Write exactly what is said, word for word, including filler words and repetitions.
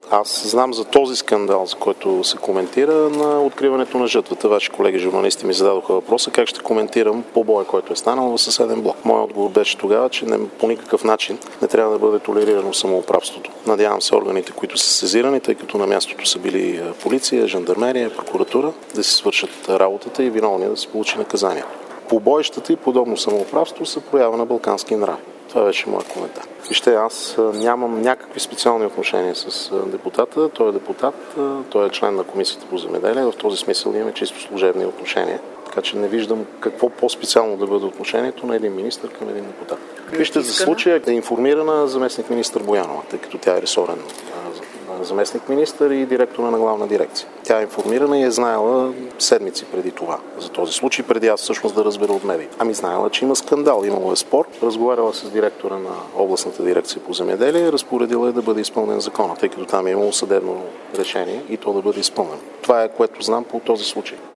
Аз знам за този скандал, за който се коментира на откриването на жътвата. Ваши колеги журналисти ми зададоха въпроса как ще коментирам побоя, който е станал в съседен блок. Моят отговор беше тогава, че не, по никакъв начин не трябва да бъде толерирано самоуправството. Надявам се органите, които са сезирани, тъй като на мястото са били полиция, жандармерия, прокуратура, да си свършат работата и виновния да се получи наказание. Побоищата и подобно самоуправство са проява на балкански нрави. Това беше моят коментар. Вижте, аз нямам някакви специални отношения с депутата. Той е депутат, той е член на Комисията по земеделие. В този смисъл имаме чисто служебни отношения. Така че не виждам какво по-специално да бъде отношението на един министър към един депутат. Вижте, за случая е информирана заместник министър Боянова, тъй като тя е ресорен заместник министър и директор на главна дирекция. Тя е информирана и е знаела седмици преди това за този случай, преди аз всъщност да разбера от медии. Ами знаела, че има скандал, имало е спор, разговаряла с директора на областната дирекция по земеделие, разпоредила е да бъде изпълнен закона, тъй като там е имало съдебно решение и то да бъде изпълнено. Това е което знам по този случай.